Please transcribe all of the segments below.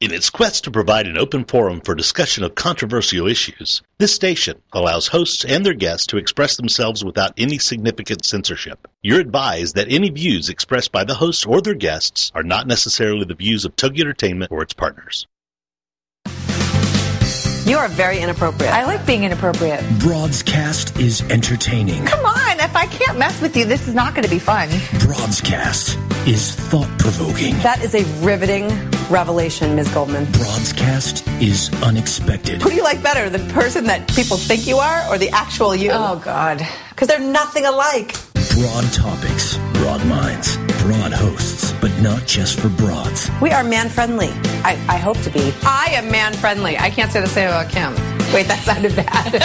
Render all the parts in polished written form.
In its quest to provide an open forum for discussion of controversial issues, this station allows hosts and their guests to express themselves without any significant censorship. You're advised that any views expressed by the hosts or their guests are not necessarily the views of Togi Entertainment or its partners. You are very inappropriate. I like being inappropriate. Broadscast is entertaining. Come on, if I can't mess with you, this is not going to be fun. Broadscast is thought-provoking. That is a riveting revelation, Ms. Goldman. Broadscast is unexpected. Who do you like better, the person that people think you are or the actual you? Oh, God. Because they're nothing alike. Broad topics, broad minds, broad hosts, but not just for broads. We are man-friendly. I hope to be. I am man-friendly. I can't say the same about Kim. Wait, that sounded bad.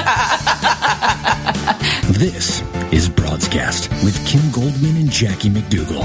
This is Broadscast with Kim Goldman and Jackie McDougall.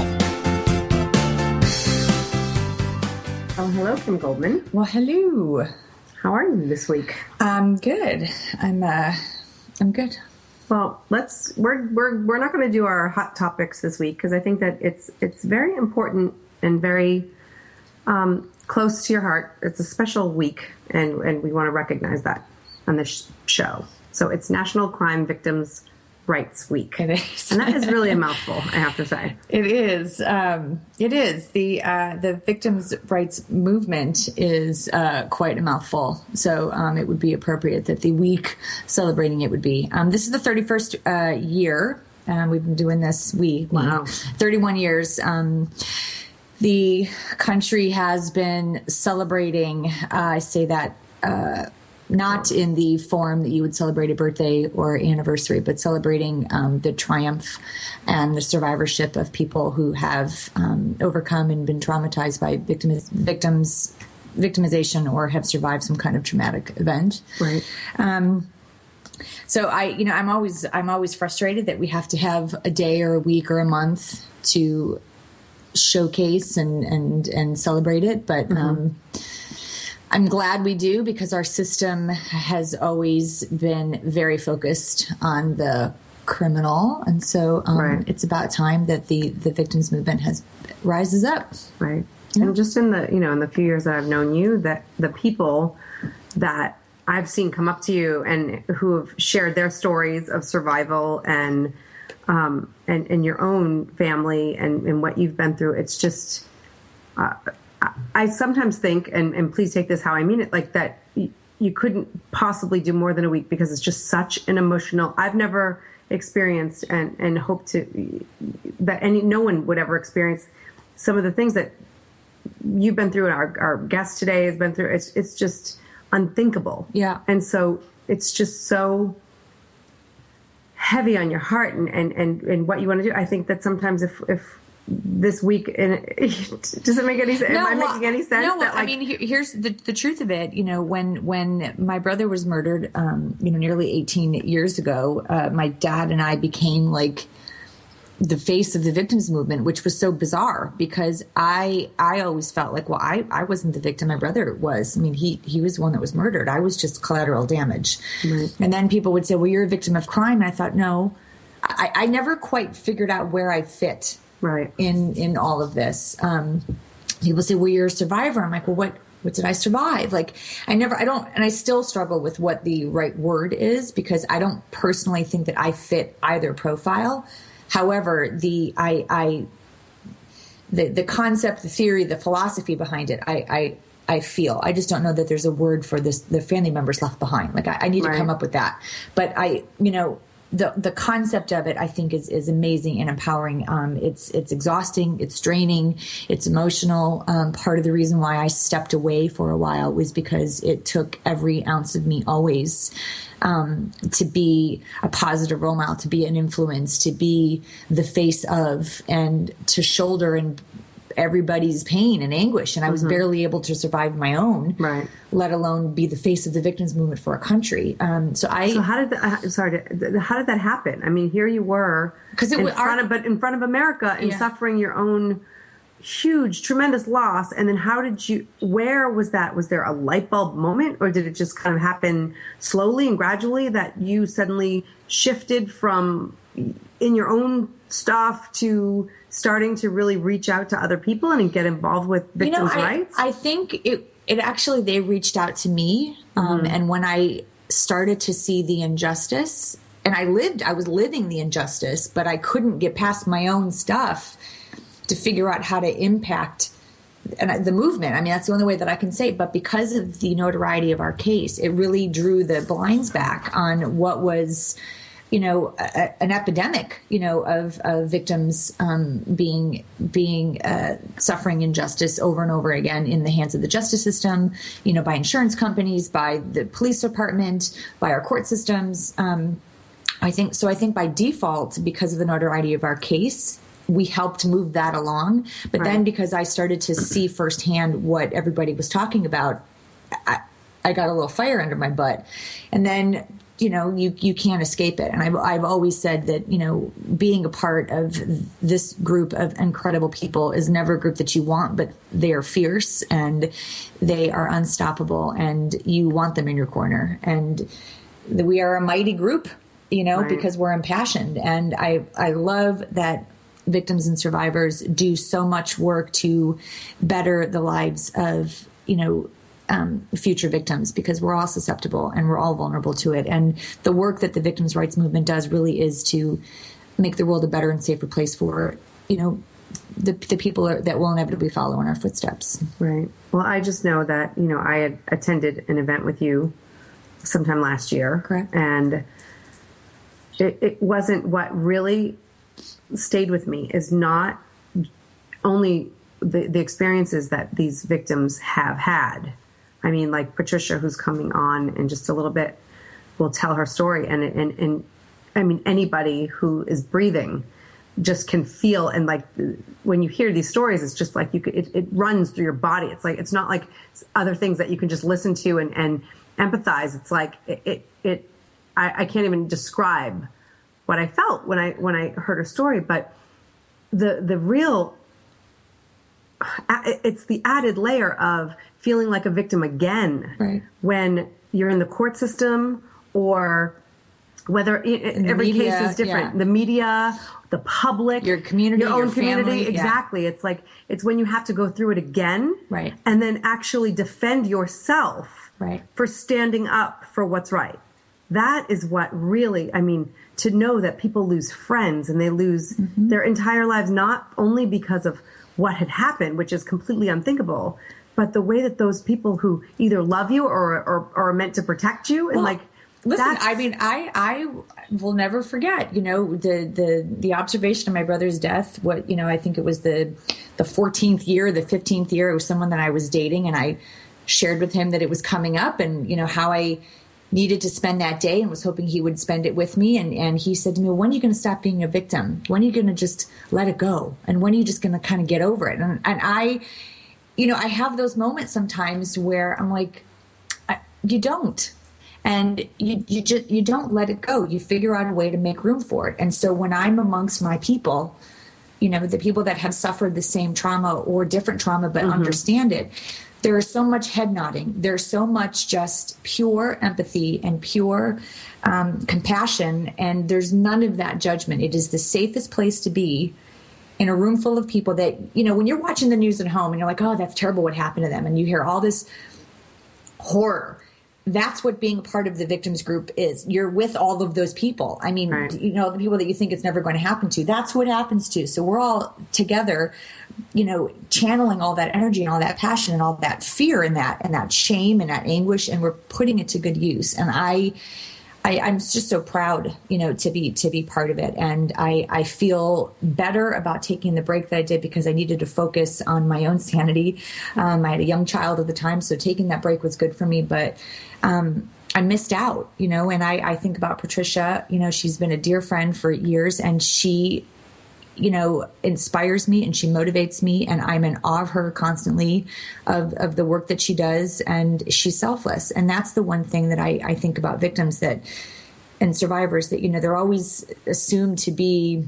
Oh, hello, Kim Goldman. Well, hello. How are you this week? I'm good. I'm good. Well, we're not going to do our hot topics this week because I think that it's very important and very close to your heart. It's a special week, and we want to recognize that on this show. So it's National Crime Victims' Rights Week. It is. And that is really a mouthful, I have to say. It is. It is. The victims' rights movement is quite a mouthful. So it would be appropriate that the week celebrating it would be. This is the 31st year. We've been doing this. 31 years. The country has been celebrating, I say that, not in the form that you would celebrate a birthday or anniversary, but celebrating the triumph and the survivorship of people who have overcome and been traumatized by victimization or have survived some kind of traumatic event. Right. So I'm always frustrated that we have to have a day or a week or a month to showcase and celebrate it, but I'm glad we do because our system has always been very focused on the criminal, and so it's about time that the victims movement rises up. Right. Yeah. And just in the few years that I've known you, that the people that I've seen come up to you and who have shared their stories of survival and your own family and what you've been through, it's just. I sometimes think, and please take this how I mean it, like that you couldn't possibly do more than a week because it's just such an emotional. I've never experienced and hope to that no one would ever experience some of the things that you've been through and our guest today has been through. It's just unthinkable. Yeah, and so it's just so heavy on your heart and what you want to do. I think that sometimes if this week, and does it make any sense? Am I making any sense? No, I mean, here's the truth of it. When my brother was murdered, nearly 18 years ago, my dad and I became like the face of the victims movement, which was so bizarre because I always felt like, well, I wasn't the victim. My brother was. I mean, he was the one that was murdered. I was just collateral damage. Right. And then people would say, well, you're a victim of crime. And I thought, no, I never quite figured out where I fit. Right. In all of this. People say, well, you're a survivor. I'm like, well, what did I survive? Like, and I still struggle with what the right word is because I don't personally think that I fit either profile. However, the concept, the theory, the philosophy behind it, I feel. I just don't know that there's a word for this, the family members left behind. Like, I need to come up with that. But the concept of it, I think, is amazing and empowering. It's exhausting, it's draining, it's emotional. Part of the reason why I stepped away for a while was because it took every ounce of me always to be a positive role model, to be an influence, to be the face of, and to shoulder and everybody's pain and anguish. And I was barely able to survive my own, let alone be the face of the victims movement for a country. So how did that happen? I mean, here you were in front of America and suffering your own huge, tremendous loss. And then where was that? Was there a light bulb moment, or did it just kind of happen slowly and gradually that you suddenly shifted from in your own stuff to starting to really reach out to other people and get involved with victims' rights? I think they reached out to me. And when I started to see the injustice, and I was living the injustice, but I couldn't get past my own stuff to figure out how to impact the movement. I mean, that's the only way that I can say it. But because of the notoriety of our case, it really drew the blinds back on what was, an epidemic, of victims being suffering injustice over and over again in the hands of the justice system, by insurance companies, by the police department, by our court systems. I think by default, because of the notoriety of our case, we helped move that along. But then because I started to see firsthand what everybody was talking about, I got a little fire under my butt. And then, you can't escape it. And I've always said that, being a part of this group of incredible people is never a group that you want, but they are fierce and they are unstoppable and you want them in your corner. And we are a mighty group, because we're impassioned. And I love that victims and survivors do so much work to better the lives of, future victims, because we're all susceptible and we're all vulnerable to it. And the work that the victims' rights movement does really is to make the world a better and safer place for, the people that will inevitably follow in our footsteps. Right. Well, I just know that, I had attended an event with you sometime last year. Correct. And it wasn't what really stayed with me is not only the experiences that these victims have had. I mean, like Patricia, who's coming on in just a little bit, will tell her story. And I mean, anybody who is breathing just can feel. And like, when you hear these stories, it's just like it runs through your body. It's like, it's not like other things that you can just listen to and empathize. It's like, I can't even describe what I felt when I heard her story, but the real, it's the added layer of feeling like a victim again, when you're in the court system, or whether every case is different. The media, the public, your community, your own community. Family, exactly. It's like, it's when you have to go through it again, and then actually defend yourself, for standing up for what's right. That is what really, I mean, to know that people lose friends and they lose their entire lives, not only because of what had happened, which is completely unthinkable, but the way that those people who either love you or are meant to protect you, and listen, I mean, I will never forget, the observation of my brother's death. I think it was the 14th year, the 15th year. It was someone that I was dating, and I shared with him that it was coming up, and how I needed to spend that day and was hoping he would spend it with me. And he said to me, when are you going to stop being a victim? When are you going to just let it go? And when are you just going to kind of get over it? And I have those moments sometimes where I'm like, you don't. And you don't let it go. You figure out a way to make room for it. And so when I'm amongst my people, the people that have suffered the same trauma or different trauma but understand it, there is so much head nodding. There's so much just pure empathy and pure compassion, and there's none of that judgment. It is the safest place to be in a room full of people that, when you're watching the news at home and you're like, oh, that's terrible what happened to them, and you hear all this horror. That's what being part of the victims group is. You're with all of those people. I mean, the people that you think it's never going to happen to, that's what happens to. So we're all together, channeling all that energy and all that passion and all that fear and that shame and that anguish, and we're putting it to good use. And I'm just so proud, to be part of it. And I feel better about taking the break that I did because I needed to focus on my own sanity. I had a young child at the time, so taking that break was good for me. But I missed out, and I think about Patricia. She's been a dear friend for years, and she, inspires me and she motivates me, and I'm in awe of her constantly, of the work that she does, and she's selfless. And that's the one thing that I think about victims and survivors, that, they're always assumed to be,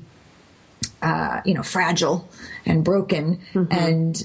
fragile and broken and,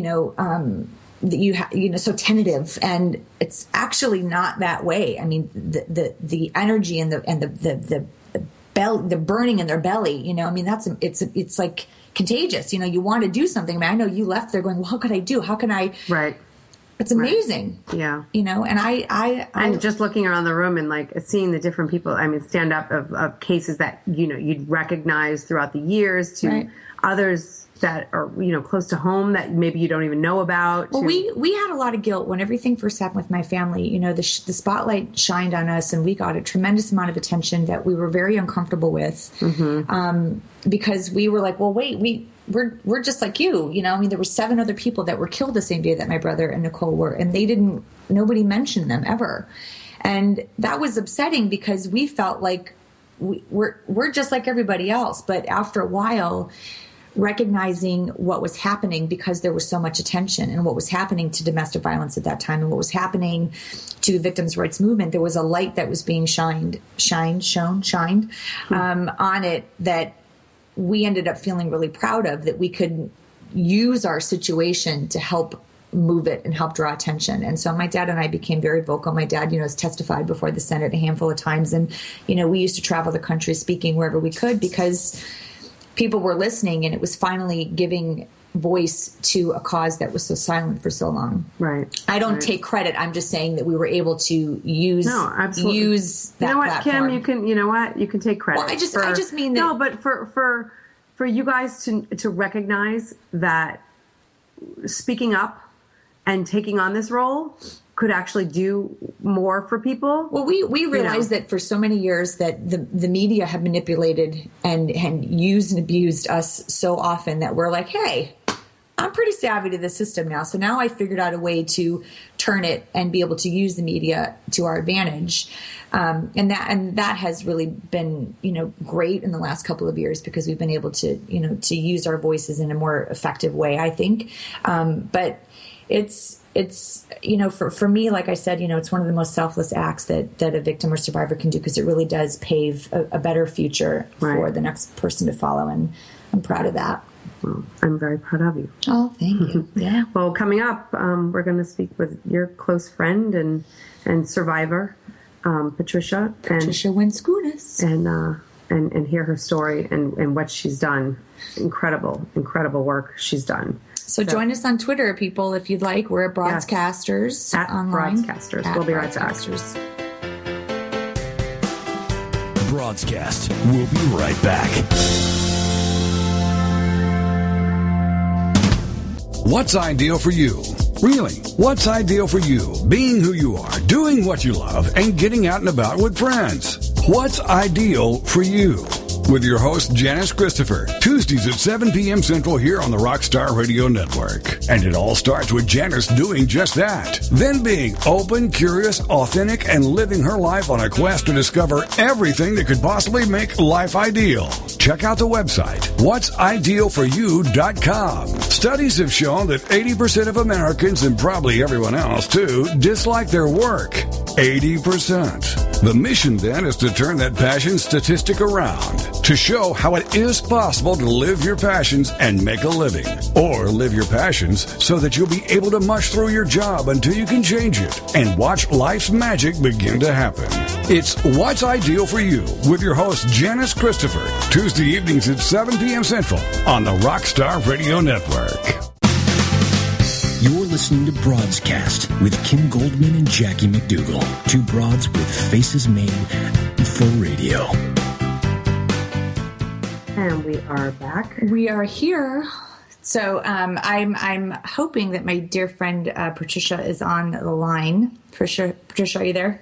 so tentative, and it's actually not that way. I mean, the energy and the burning in their belly, it's like contagious. You want to do something. I mean, I know you left there going, well, how could I do? How can I It's amazing. Right. Yeah. You know, and and just looking around the room and like seeing the different people, I mean, stand up of cases that, you know, you'd recognize throughout the years to others that are, you know, close to home that maybe you don't even know about. Well, we had a lot of guilt when everything first happened with my family. You know, the spotlight shined on us, and we got a tremendous amount of attention that we were very uncomfortable with, because we were like, well, wait, we're just like you. You know, I mean, there were 7 other people that were killed the same day that my brother and Nicole were, and nobody mentioned them ever, and that was upsetting because we felt like we're just like everybody else. But after a while, recognizing what was happening, because there was so much attention, and what was happening to domestic violence at that time, and what was happening to the victims' rights movement, there was a light that was being shined on it that we ended up feeling really proud of, that we could use our situation to help move it and help draw attention. And so my dad and I became very vocal. My dad, you know, has testified before the Senate a handful of times. And, you know, we used to travel the country speaking wherever we could because people were listening, and it was finally giving voice to a cause that was so silent for so long. Right. I don't take credit. I'm just saying that we were able to use that you know what, platform. Kim, you can take credit. Well, I just mean that. No, but for you guys to recognize that speaking up and taking on this role could actually do more for people. Well, we realized that for so many years that the media have manipulated and used and abused us so often that we're like, hey, I'm pretty savvy to the system now. So now I figured out a way to turn it and be able to use the media to our advantage. And that has really been, you know, great in the last couple of years because we've been able to, you know, to use our voices in a more effective way, I think. But it's, you know, for me, like I said, you know, it's one of the most selfless acts that a victim or survivor can do, because it really does pave a better future for the next person to follow. And I'm proud of that. Well, I'm very proud of you. Oh, thank you. Yeah. Well, coming up, we're going to speak with your close friend and survivor, Patricia Wenskunis, and hear her story and what she's done. Incredible work she's done. So join us on Twitter, people, if you'd like. We're at Broadscasters. At online. Broadscasters. We'll be right back. Broadscast. We'll be right back. What's ideal for you? Really, what's ideal for you? Being who you are, doing what you love, and getting out and about with friends. What's ideal for you? With your host, Janice Christopher, Tuesdays at 7 p.m. Central here on the Rockstar Radio Network. And it all starts with Janice doing just that. Then being open, curious, authentic, and living her life on a quest to discover everything that could possibly make life ideal. Check out the website, whatsidealforyou.com. Studies have shown that 80% of Americans, and probably everyone else too, dislike their work. 80%. The mission then is to turn that passion statistic around, to show how it is possible to live your passions and make a living, or live your passions so that you'll be able to mush through your job until you can change it and watch life's magic begin to happen. It's What's Ideal for You with your host, Janice Christopher, Tuesday evenings at 7 p.m. Central on the Rockstar Radio Network. You're listening to Broadscast with Kim Goldman and Jackie McDougall. Two broads with faces made for radio. And we are back. We are here. So I'm hoping that my dear friend Patricia is on the line. Patricia, are you there?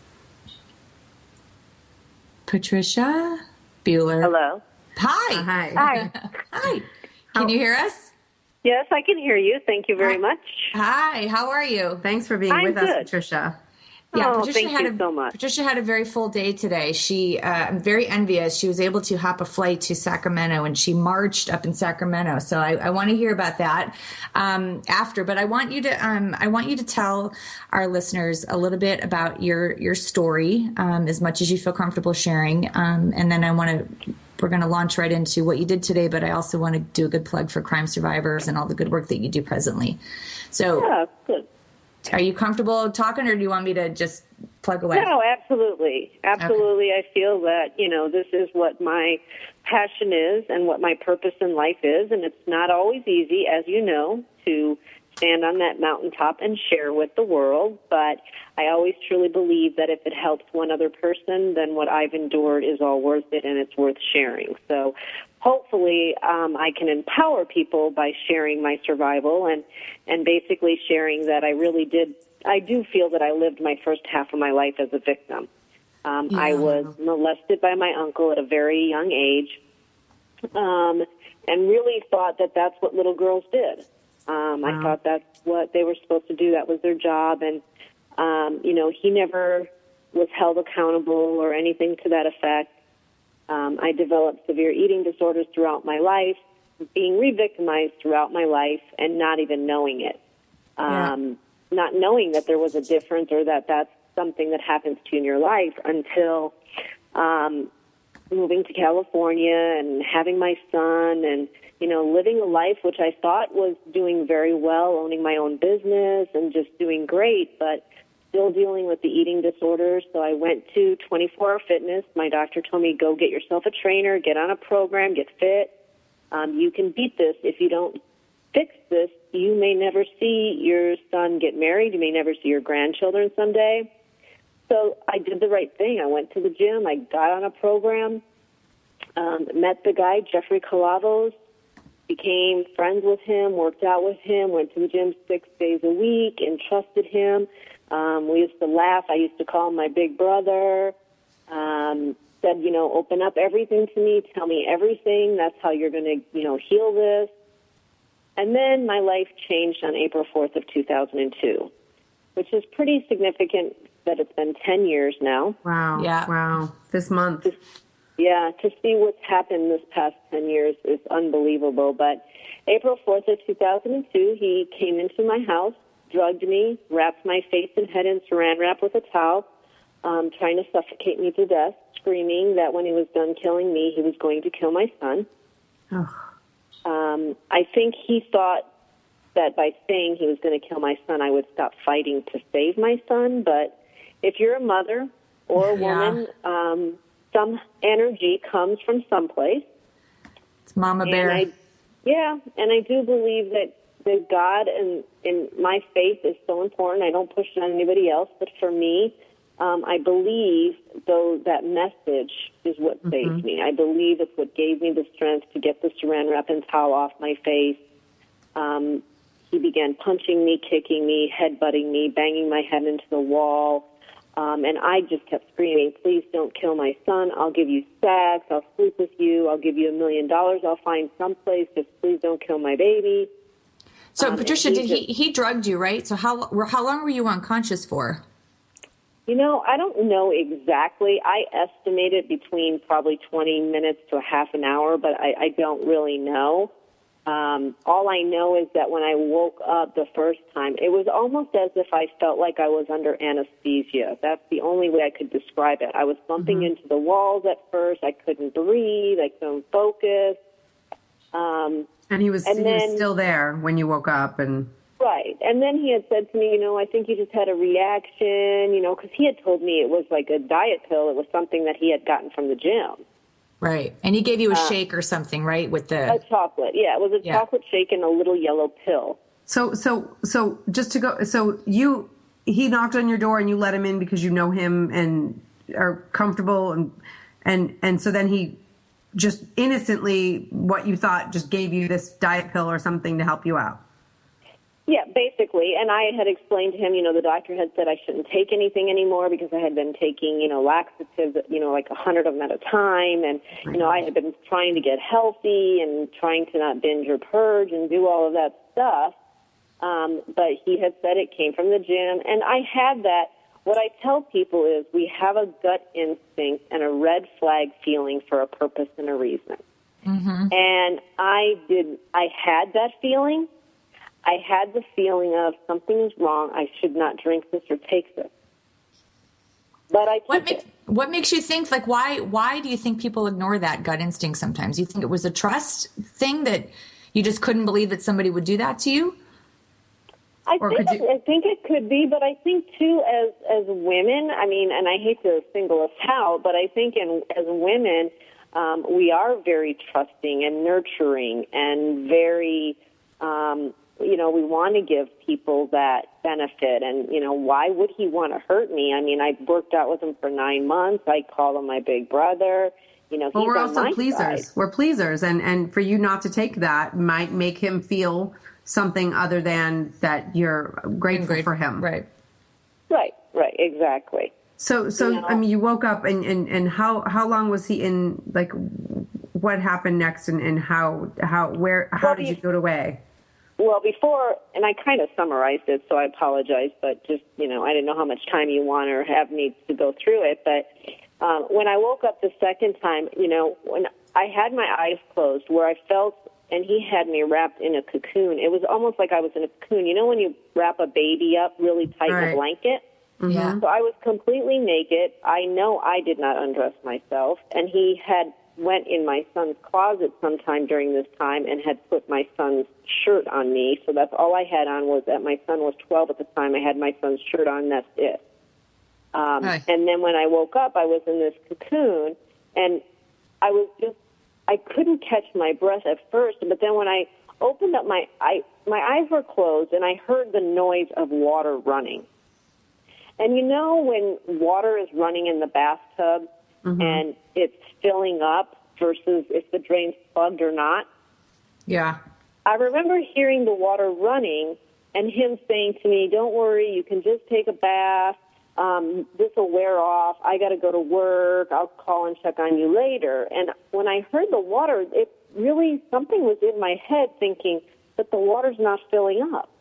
Patricia Bueller. Hello. Hi. Hi. Hi. Can you hear us? Yes, I can hear you. Thank you very much. Hi. How are you? Thanks for being with us, Patricia. Yeah, Patricia thank you so much. Patricia had a very full day today. I'm very envious. She was able to hop a flight to Sacramento, and she marched up in Sacramento. So I want to hear about that after. But I want you to tell our listeners a little bit about your story, as much as you feel comfortable sharing, and then we're going to launch right into what you did today. But I also want to do a good plug for crime survivors and all the good work that you do presently. So yeah, good. Are you comfortable talking, or do you want me to just plug away? No, absolutely. Absolutely. Okay. I feel that, this is what my passion is and what my purpose in life is. And it's not always easy, as you know, to stand on that mountaintop and share with the world, but I always truly believe that if it helps one other person, then what I've endured is all worth it and it's worth sharing. So hopefully I can empower people by sharing my survival and basically sharing that I do feel that I lived my first half of my life as a victim. I was molested by my uncle at a very young age, and really thought that that's what little girls did. I thought that's what they were supposed to do. That was their job. And, he never was held accountable or anything to that effect. I developed severe eating disorders throughout my life, being re-victimized throughout my life, and not even knowing it. Not knowing that there was a difference or that that's something that happens to you in your life until moving to California and having my son and, living a life which I thought was doing very well, owning my own business and just doing great, but still dealing with the eating disorders. So I went to 24 Hour Fitness. My doctor told me, go get yourself a trainer, get on a program, get fit. You can beat this. If you don't fix this, you may never see your son get married. You may never see your grandchildren someday. So I did the right thing. I went to the gym. I got on a program, met the guy, Jeffrey Calavos, became friends with him, worked out with him, went to the gym 6 days a week, and trusted him. We used to laugh. I used to call him my big brother. Said, open up everything to me. Tell me everything. That's how you're going to, heal this. And then my life changed on April 4th of 2002, which is pretty significant that it's been 10 years now. Wow. Yeah. Wow. This month. To see what's happened this past 10 years is unbelievable. But April 4th of 2002, he came into my house, drugged me, wrapped my face and head in saran wrap with a towel, trying to suffocate me to death, screaming that when he was done killing me, he was going to kill my son. I think he thought that by saying he was going to kill my son, I would stop fighting to save my son. But if you're a mother or a woman, some energy comes from someplace. It's Mama Bear. And I do believe that God and my faith is so important. I don't push it on anybody else, but for me, I believe, though, that message is what saved me. I believe it's what gave me the strength to get the saran wrap and towel off my face. He began punching me, kicking me, headbutting me, banging my head into the wall. And I just kept screaming, please don't kill my son. I'll give you sex. I'll sleep with you. I'll give you $1 million. I'll find someplace. Just please don't kill my baby. So, Patricia, he drugged you, right? So how long were you unconscious for? I don't know exactly. I estimated between probably 20 minutes to a half an hour, but I don't really know. All I know is that when I woke up the first time, it was almost as if I felt like I was under anesthesia. That's the only way I could describe it. I was bumping into the walls at first. I couldn't breathe. I couldn't focus. And he was still there when you woke up. Right. And then he had said to me, I think you just had a reaction, because he had told me it was like a diet pill. It was something that he had gotten from the gym. Right. And he gave you a shake or something, right? With a chocolate. Yeah, it was a chocolate shake and a little yellow pill. So just to go, he knocked on your door and you let him in because you know him and are comfortable and so then he just innocently, what you thought, just gave you this diet pill or something to help you out. Yeah, basically. And I had explained to him, the doctor had said I shouldn't take anything anymore because I had been taking, laxatives, like 100 of them at a time. And, I had been trying to get healthy and trying to not binge or purge and do all of that stuff. But he had said it came from the gym. And I had that. What I tell people is we have a gut instinct and a red flag feeling for a purpose and a reason. And I had that feeling. I had the feeling of something is wrong. I should not drink this or take this. But I took it. What makes you think, why do you think people ignore that gut instinct sometimes? You think it was a trust thing that you just couldn't believe that somebody would do that to you? I think it could be, but I think, too, as women, and I hate to single us out, but I think as women, we are very trusting and nurturing and very... you know, we want to give people that benefit. And, you know, why would he want to hurt me? I mean, I worked out with him for 9 months. I call him my big brother. You know, well, he's we're on also my pleasers. side. We're pleasers. And for you not to take that might make him feel something other than that you're grateful for him. Right. Right, exactly. So you know, I mean, you woke up and how long was he in, like, what happened next and how did you go away? Well, before, and I kind of summarized it, so I apologize, but just, you know, I didn't know how much time you want or have me to go through it. But when I woke up the second time, you know, when I had my eyes closed, where I felt, and he had me wrapped in a cocoon, it was almost like I was in a cocoon. You know when you wrap a baby up really tight in a blanket? Yeah. So I was completely naked. I know I did not undress myself, and he had went in my son's closet sometime during this time and had put my son's shirt on me. So that's all I had on was that my son was 12 at the time. I had my son's shirt on. That's it. And then when I woke up, I was in this cocoon, and I couldn't catch my breath at first. But then when I opened up my eyes were closed, and I heard the noise of water running. And you know when water is running in the bathtub and it's filling up versus if the drain's plugged or not? Yeah. I remember hearing the water running and him saying to me, "Don't worry, you can just take a bath. This will wear off. I got to go to work. I'll call and check on you later." And when I heard the water, it really, something was in my head thinking that the water's not filling up.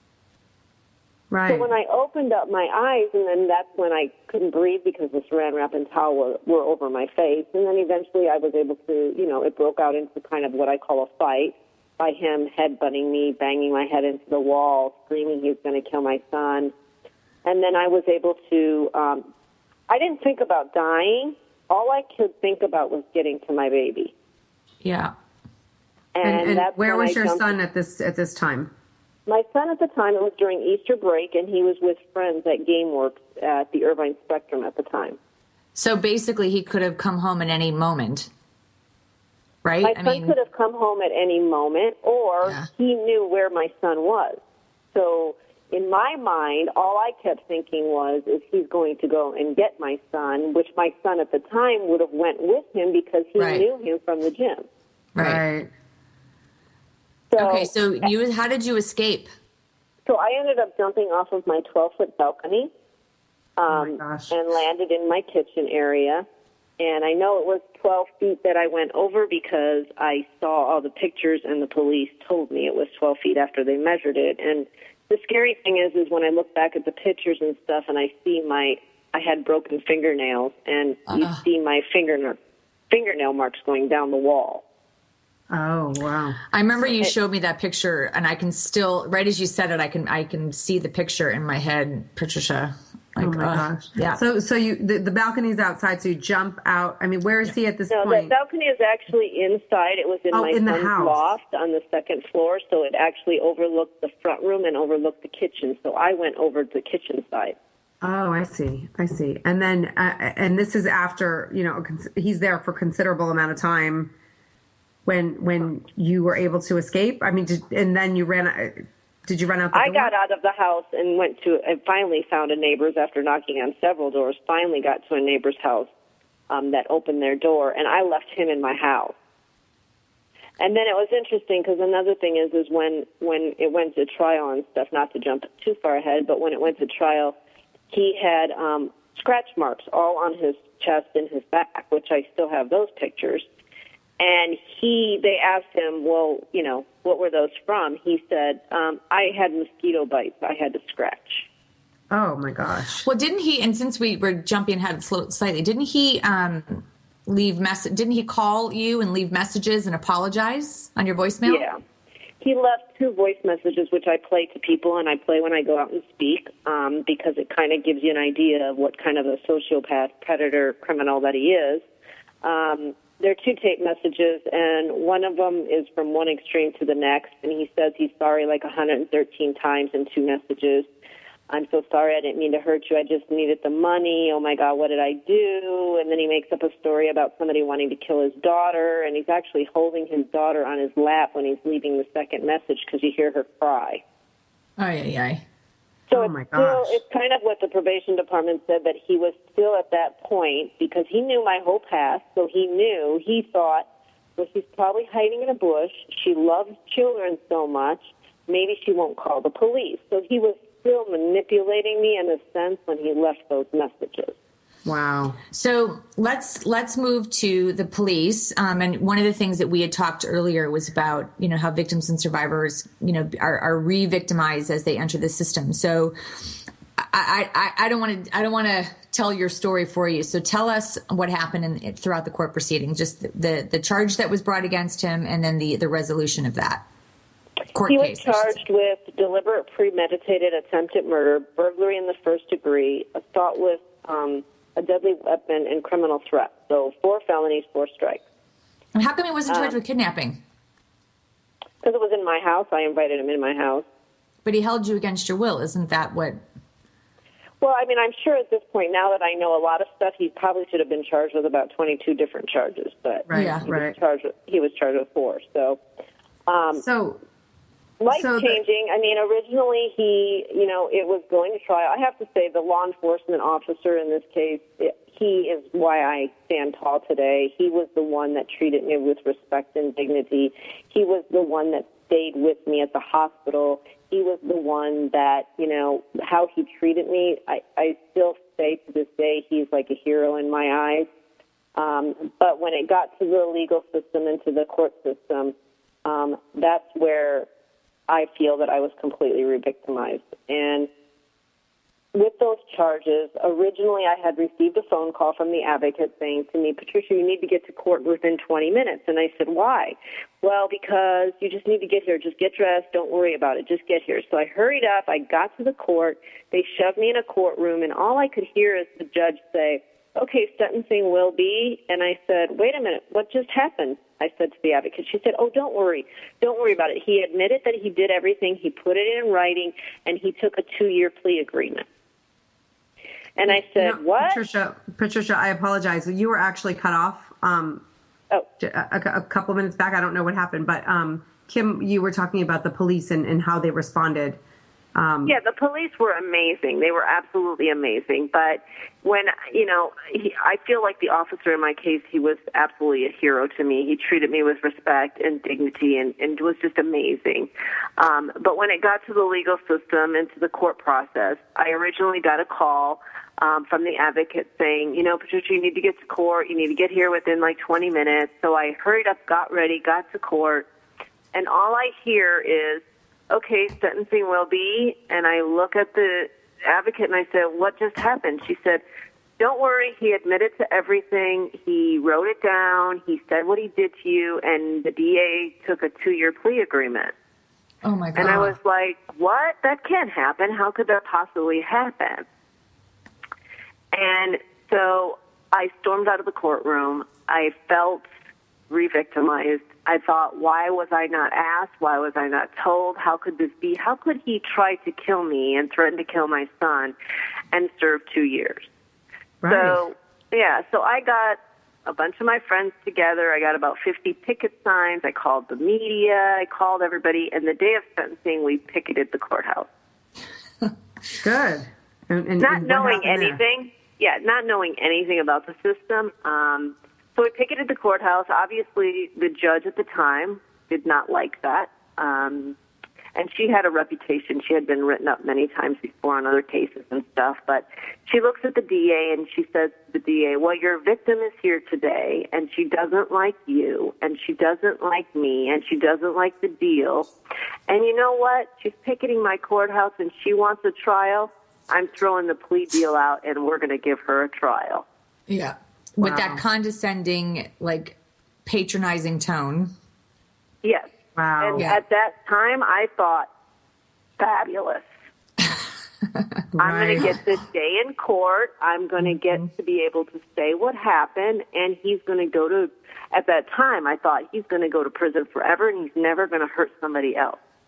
Right. So when I opened up my eyes, and then that's when I couldn't breathe because the saran wrap and towel were over my face. And then eventually I was able to, you know, it broke out into kind of what I call a fight by him headbutting me, banging my head into the wall, screaming he was going to kill my son. And then I was able to, I didn't think about dying. All I could think about was getting to my baby. Yeah. And that's where when was I your jumped. son at this time? My son at the time, it was during Easter break, and he was with friends at GameWorks at the Irvine Spectrum at the time. So basically he could have come home at any moment, right? My son could have come home at any moment, or he knew where my son was. So in my mind, all I kept thinking is he's going to go and get my son, which my son at the time would have went with him because he knew him from the gym. Right. So, okay, so how did you escape? So I ended up jumping off of my 12-foot balcony and landed in my kitchen area. And I know it was 12 feet that I went over because I saw all the pictures and the police told me it was 12 feet after they measured it. And the scary thing is when I look back at the pictures and stuff and I see I had broken fingernails and you see my fingernail marks going down the wall. Oh, wow. I remember you showed me that picture, and I can still, right as you said it, I can see the picture in my head, Patricia. Like, oh my gosh. Yeah. So the balcony's outside, so you jump out. I mean, where is he at this point? No, the balcony is actually inside. It was in my son's loft on the second floor, so it actually overlooked the front room and overlooked the kitchen. So I went over to the kitchen side. Oh, I see. And then, and this is after, you know, he's there for a considerable amount of time. When you were able to escape? I mean, did you run out the door? I got out of the house and finally found a neighbor's after knocking on several doors, finally got to a neighbor's house that opened their door, and I left him in my house. And then it was interesting because another thing is when it went to trial and stuff, not to jump too far ahead, but when it went to trial, he had scratch marks all on his chest and his back, which I still have those pictures. And they asked him, well, you know, what were those from? He said, I had mosquito bites. I had to scratch. Oh, my gosh. Well, didn't he, and since we were jumping ahead slightly, didn't he didn't he call you and leave messages and apologize on your voicemail? Yeah. He left 2 voice messages, which I play to people, and I play when I go out and speak, because it kind of gives you an idea of what kind of a sociopath, predator, criminal that he is. There are 2 tape messages, and one of them is from one extreme to the next, and he says he's sorry like 113 times in 2 messages. I'm so sorry, I didn't mean to hurt you, I just needed the money, oh my God, what did I do? And then he makes up a story about somebody wanting to kill his daughter, and he's actually holding his daughter on his lap when he's leaving the second message because you hear her cry. So it's kind of what the probation department said, that he was still at that point because he knew my whole past, so he thought, well, she's probably hiding in a bush, she loves children so much, maybe she won't call the police. So he was still manipulating me in a sense when he left those messages. Wow. So let's move to the police. And one of the things that we had talked earlier was about, how victims and survivors, are re-victimized as they enter the system. So I don't want to tell your story for you. So tell us what happened throughout the court proceeding, just the charge that was brought against him and then the resolution of that. He was charged with deliberate premeditated attempted murder, burglary in the first degree, assault with a deadly weapon, and criminal threat. So 4 felonies, 4 strikes. And how come he wasn't charged with kidnapping? Because it was in my house. I invited him in my house. But he held you against your will. Isn't that what? Well, I mean, I'm sure at this point, now that I know a lot of stuff, he probably should have been charged with about 22 different charges. But he was charged with 4. So, life-changing. I mean, originally it was going to trial. I have to say the law enforcement officer in this case, he is why I stand tall today. He was the one that treated me with respect and dignity. He was the one that stayed with me at the hospital. He was the one that, how he treated me, I still say to this day he's like a hero in my eyes. But when it got to the legal system and to the court system, that's where I feel that I was completely re-victimized. And with those charges, originally I had received a phone call from the advocate saying to me, Patricia, you need to get to court within 20 minutes. And I said, why? Well, because you just need to get here. Just get dressed. Don't worry about it. Just get here. So I hurried up. I got to the court. They shoved me in a courtroom, and all I could hear is the judge say, okay, sentencing will be. And I said, wait a minute, what just happened? I said to the advocate. She said, oh, don't worry about it. He admitted that he did everything. He put it in writing, and he took a 2-year plea agreement. And I said, what? Patricia, I apologize. You were actually cut off a couple of minutes back. I don't know what happened, but Kim, you were talking about the police and how they responded. Yeah, the police were amazing. They were absolutely amazing. But when, I feel like the officer in my case, he was absolutely a hero to me. He treated me with respect and dignity and was just amazing. But when it got to the legal system and to the court process, I originally got a call from the advocate saying, Patricia, you need to get to court. You need to get here within like 20 minutes. So I hurried up, got ready, got to court. And all I hear is, okay, sentencing will be, and I look at the advocate and I said, what just happened? She said, don't worry, he admitted to everything, he wrote it down, he said what he did to you, and the DA took a 2-year plea agreement. Oh my God. And I was like, what? That can't happen. How could that possibly happen? And so I stormed out of the courtroom. I felt re-victimized. I thought, why was I not asked? Why was I not told? How could this be? How could he try to kill me and threaten to kill my son and serve 2 years? Right. So I got a bunch of my friends together. I got about 50 picket signs. I called the media. I called everybody. And the day of sentencing, we picketed the courthouse. Good. And not knowing anything. Yeah, not knowing anything about the system. So we picketed the courthouse. Obviously, the judge at the time did not like that. And she had a reputation. She had been written up many times before on other cases and stuff. But she looks at the DA and she says to the DA, well, your victim is here today, and she doesn't like you, and she doesn't like me, and she doesn't like the deal. And you know what? She's picketing my courthouse, and she wants a trial. I'm throwing the plea deal out, and we're going to give her a trial. Yeah. With that condescending, patronizing tone. Yes. Wow. And at that time, I thought, fabulous. I'm going to get this day in court. I'm going to get to be able to say what happened, and he's going to go to, at that time, I thought he's going to go to prison forever, and he's never going to hurt somebody else.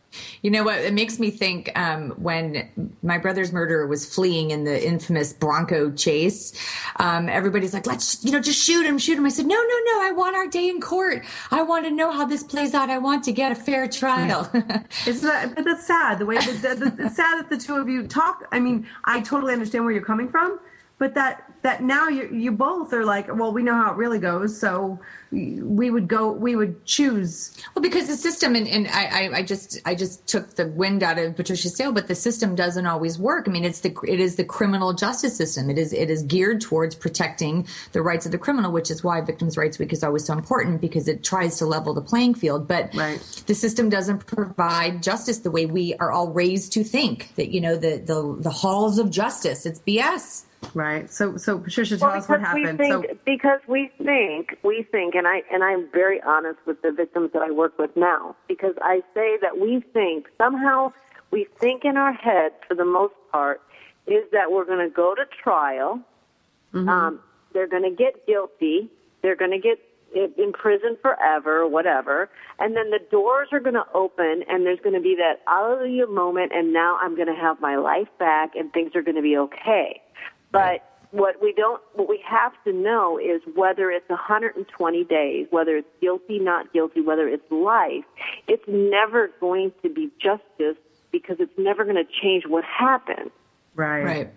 You know what? It makes me think when my brother's murderer was fleeing in the infamous Bronco chase, everybody's like, let's, just shoot him. I said, no. I want our day in court. I want to know how this plays out. I want to get a fair trial. But that's sad. The way it's sad that the two of you talk. I mean, I totally understand where you're coming from, but that now you both are like, well, we know how it really goes, so we would choose. Well, because the system, and I just took the wind out of Patricia's sail, but the system doesn't always work. I mean, it is the criminal justice system. It is geared towards protecting the rights of the criminal, which is why Victims' Rights Week is always so important, because it tries to level the playing field. But the system doesn't provide justice the way we are all raised to think, that the halls of justice. It's BS. Right. So Patricia, tell us what happened. Because we think, and I'm very honest with the victims that I work with now, because I say that we think in our heads, for the most part, is that we're going to go to trial. Mm-hmm. They're going to get guilty. They're going to get in prison forever, whatever. And then the doors are going to open, and there's going to be that hallelujah moment, and now I'm going to have my life back, and things are going to be okay. But what we have to know is whether it's 120 days, whether it's guilty, not guilty, whether it's life, it's never going to be justice, because it's never going to change what happened. Right.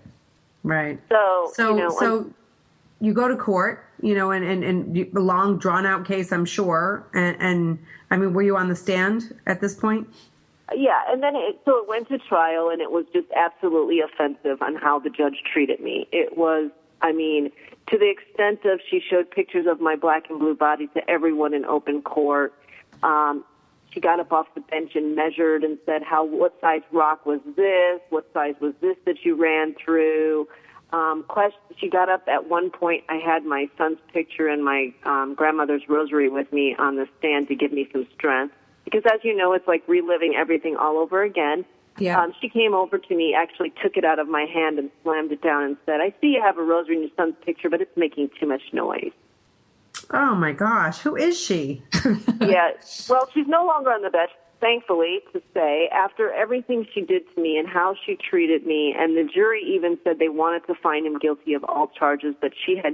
So you go to court, and a long drawn out case, I'm sure. And I mean, were you on the stand at this point? Yeah, and then it went to trial, and it was just absolutely offensive on how the judge treated me. It was, to the extent of she showed pictures of my black and blue body to everyone in open court. She got up off the bench and measured and said, what size rock was this? What size was this that you ran through? She got up at one point. I had my son's picture and my grandmother's rosary with me on the stand to give me some strength. Because, as you know, it's like reliving everything all over again. Yeah. She came over to me, actually took it out of my hand and slammed it down and said, I see you have a rosary in your son's picture, but it's making too much noise. Oh, my gosh. Who is she? Yeah. Well, she's no longer on the bench, thankfully, to say, after everything she did to me and how she treated me. And the jury even said they wanted to find him guilty of all charges, but she had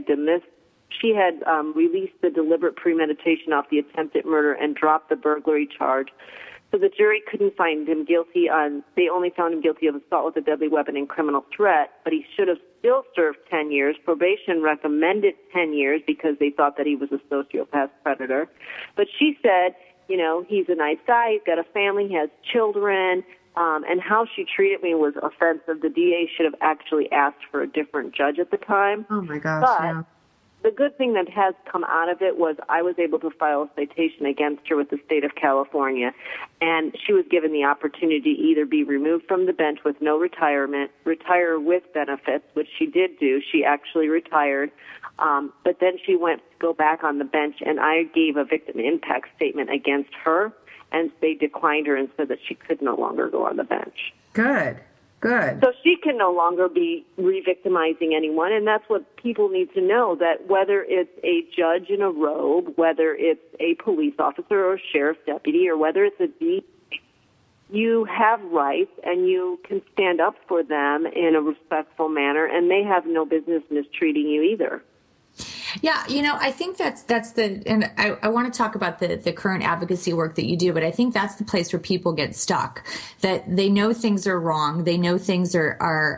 released the deliberate premeditation off the attempted murder and dropped the burglary charge. So the jury couldn't find him guilty they only found him guilty of assault with a deadly weapon and criminal threat, but he should have still served 10 years. Probation recommended 10 years because they thought that he was a sociopath predator. But she said, he's a nice guy, he's got a family, he has children, and how she treated me was offensive. The DA should have actually asked for a different judge at the time. Oh, my gosh, but the good thing that has come out of it was I was able to file a citation against her with the state of California, and she was given the opportunity to either be removed from the bench with no retirement, retire with benefits, which she did do. She actually retired, but then she went to go back on the bench, and I gave a victim impact statement against her, and they declined her and said that she could no longer go on the bench. Good. So she can no longer be re-victimizing anyone, and that's what people need to know, that whether it's a judge in a robe, whether it's a police officer or a sheriff's deputy, or whether it's a DA, you have rights and you can stand up for them in a respectful manner, and they have no business mistreating you either. Yeah, I think and I want to talk about the current advocacy work that you do, but I think that's the place where people get stuck, that they know things are wrong. They know things are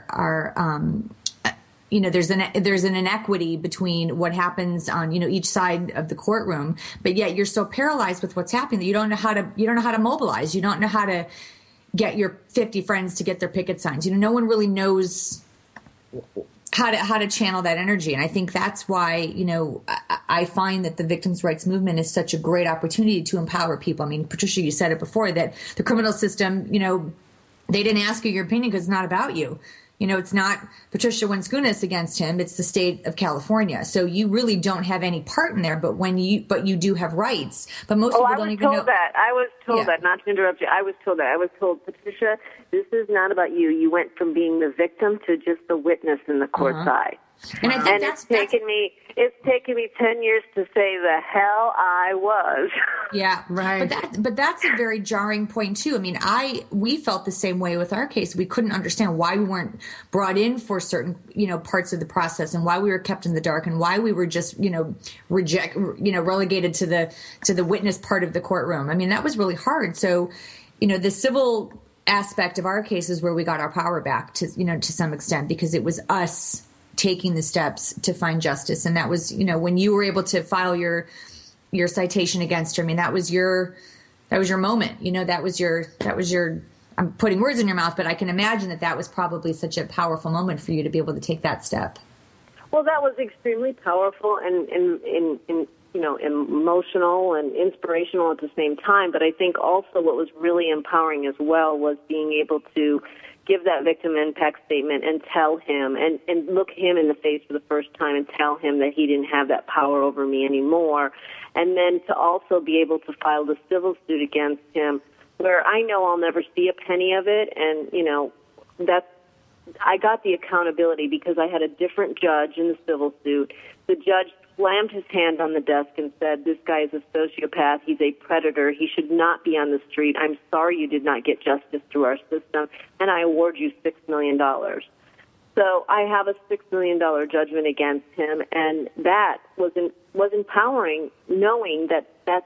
there's an inequity between what happens on, each side of the courtroom, but yet you're so paralyzed with what's happening that you don't know how to mobilize. You don't know how to get your 50 friends to get their picket signs. No one really knows how to channel that energy. And I think that's why, I find that the victims' rights movement is such a great opportunity to empower people. I mean, Patricia, you said it before, that the criminal system, they didn't ask you your opinion because it's not about you. It's not Patricia Winskunis against him. It's the state of California. So you really don't have any part in there, but you do have rights. But most people don't even know. I was told that, not to interrupt you. I was told, Patricia, this is not about you. You went from being the victim to just the witness in the court side. And I think it's taken me 10 years to say the hell I was. Yeah, right. But that's a very jarring point too. I mean, we felt the same way with our case. We couldn't understand why we weren't brought in for certain, parts of the process, and why we were kept in the dark, and why we were just, relegated to the witness part of the courtroom. I mean, that was really hard. So, the civil aspect of our case is where we got our power back to some extent, because it was us taking the steps to find justice. And that was, when you were able to file your citation against her, I mean, that was your moment, that was your, I'm putting words in your mouth, but I can imagine that was probably such a powerful moment for you to be able to take that step. Well, that was extremely powerful and emotional and inspirational at the same time. But I think also what was really empowering as well was being able to give that victim impact statement and tell him and look him in the face for the first time and tell him that he didn't have that power over me anymore. And then to also be able to file the civil suit against him, where I know I'll never see a penny of it. And, I got the accountability because I had a different judge in the civil suit. The judge slammed his hand on the desk and said, "This guy is a sociopath. He's a predator. He should not be on the street. I'm sorry you did not get justice through our system, and I award you $6 million. So I have a $6 million judgment against him, and that was empowering, knowing that that's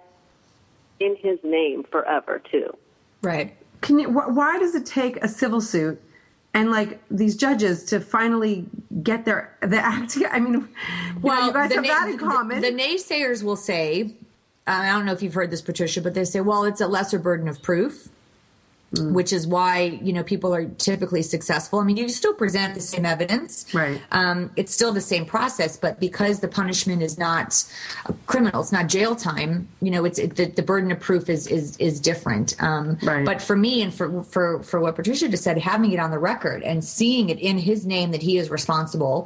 in his name forever, too. Right. Why does it take a civil suit and these judges to finally get the act together? I mean, you guys have that in common. The naysayers will say, I don't know if you've heard this, Patricia, but they say, well, it's a lesser burden of proof, which is why, people are typically successful. I mean, you still present the same evidence. Right. It's still the same process, but because the punishment is not criminal, it's not jail time, the burden of proof is different. Right. But for me and for what Patricia just said, having it on the record and seeing it in his name that he is responsible,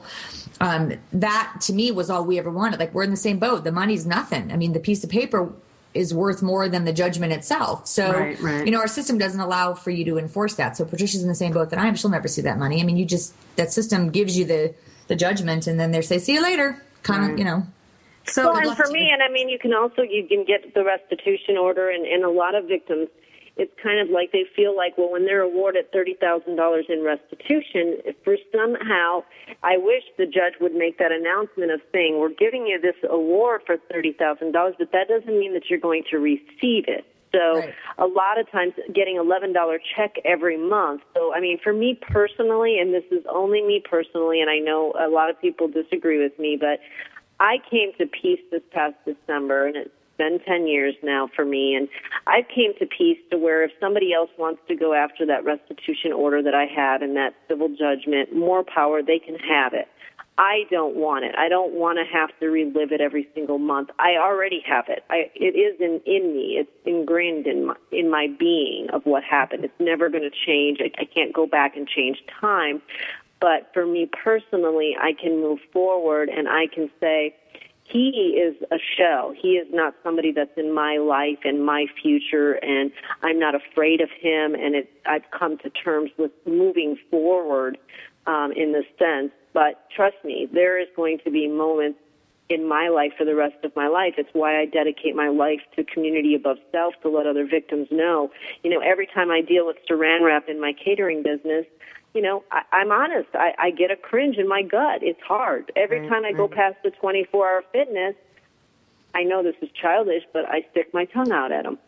that to me was all we ever wanted. We're in the same boat. The money's nothing. I mean, the piece of paper is worth more than the judgment itself. So, right. Our system doesn't allow for you to enforce that. So Patricia's in the same boat that I am. She'll never see that money. I mean, that system gives you the judgment, and then they say, see you later, kind of, So, and for me, and I mean, you can get the restitution order, and a lot of victims, it's kind of like they feel like, well, when they're awarded $30,000 in restitution, for somehow, I wish the judge would make that announcement of saying, we're giving you this award for $30,000, but that doesn't mean that you're going to receive it. So a lot of times getting $11 check every month. So, I mean, for me personally, and this is only me personally, and I know a lot of people disagree with me, but I came to peace this past December, and it's been 10 years now for me, and I came to peace to where if somebody else wants to go after that restitution order that I have and that civil judgment, more power, they can have it. I don't want it. I don't want to have to relive it every single month. I already have it. It is in me. It's ingrained in my being of what happened. It's never going to change. I can't go back and change time. But for me personally, I can move forward and I can say, he is a shell. He is not somebody that's in my life and my future, and I'm not afraid of him, and I've come to terms with moving forward in this sense. But trust me, there is going to be moments in my life for the rest of my life. It's why I dedicate my life to community above self, to let other victims know. Every time I deal with saran wrap in my catering business, I'm honest. I get a cringe in my gut. It's hard. Every time I go past the 24-hour fitness, I know this is childish, but I stick my tongue out at them.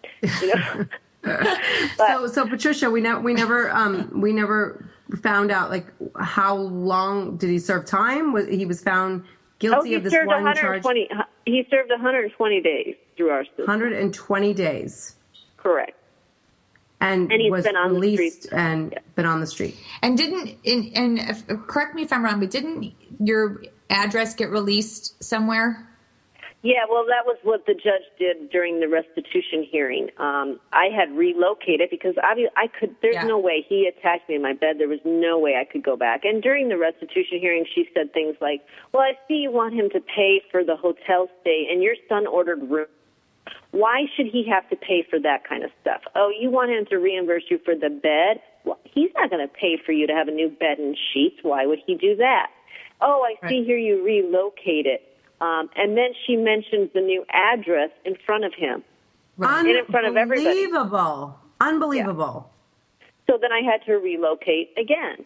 So Patricia, we never found out how long did he serve time? He was found guilty of this one charge. He served 120 days through our system. 120 days. Correct. And he's was been on released the and been on the street. And correct me if I'm wrong, but didn't your address get released somewhere? Yeah, well, that was what the judge did during the restitution hearing. I had relocated because there's no way. He attacked me in my bed. There was no way I could go back. And during the restitution hearing, she said things like, well, I see you want him to pay for the hotel stay, and your son ordered room. Why should he have to pay for that kind of stuff? Oh, you want him to reimburse you for the bed? Well, he's not going to pay for you to have a new bed and sheets. Why would he do that? oh, I see here you relocated. And then she mentions the new address in front of him. Right. And in front of everybody. Unbelievable. Yeah. So then I had to relocate again.